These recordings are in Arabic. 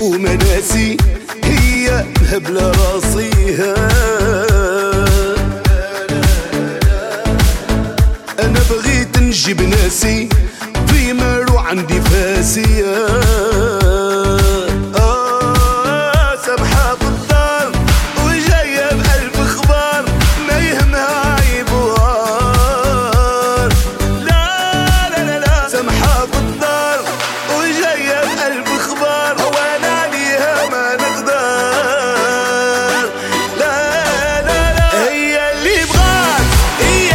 ومناسي هي مهبلة راسيها. أنا بغيت نجيب ناسي بيمر وعندي فاسية. سبحة بالدار وجاية بقلب اخبار ما يهمها عيبوار. لا لا لا لا سمحة بالدار وجاية بقلب اخبار هوانا عليها ما نقدر. لا لا لا هي اللي بغات هي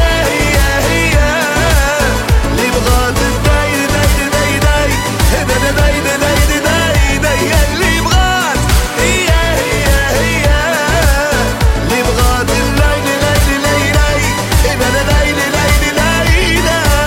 اللي بغات داي داي داي داي داي داي داي داي هي اللي بغات هي اللي بغات الليل ليل ليل ليل ليل ليل ليل.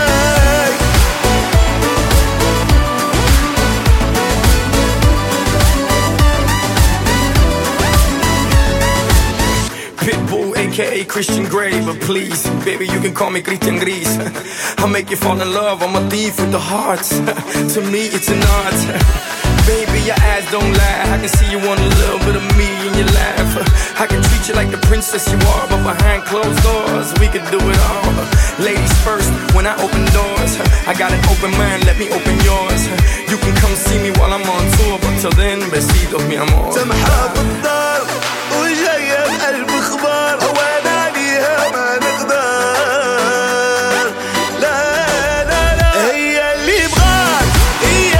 Pitbull, aka Christian Grey, but please, baby, you can call me Christian Gris. I'll make you fall in love, I'm a thief with the hearts. To me, it's an art. Baby, your eyes don't lie, I can see you want a little bit of me in your laugh. I can treat you like the princess you are, but behind closed doors, we can do it all. Ladies first, when I open doors, I got an open mind, let me open yours. You can come see me while I'm on tour, but till then, besitos mi amor. سمحة بالدار وجاية بقلب اخبار هوانا عليها ما نقدر. لا لا لا هي اللي بغات هي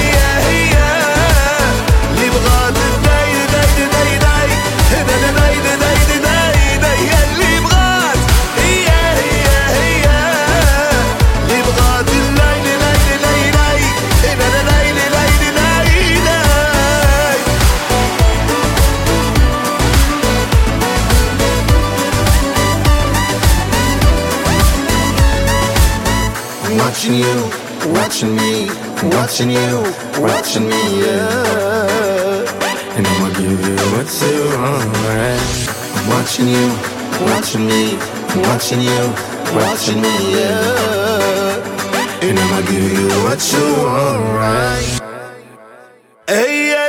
اللي بغات داي داي داي داي داي داي داي داي داي هي اللي بغات هي اللي بغات الليل ليل ليل ليل ليل ليل ليل. Watching you, watching me, watching you, watching me, yeah. And I'ma give you what you want. I'm watching you, watching me, watching you, watching me, yeah. And I'ma give you what you want, right? هي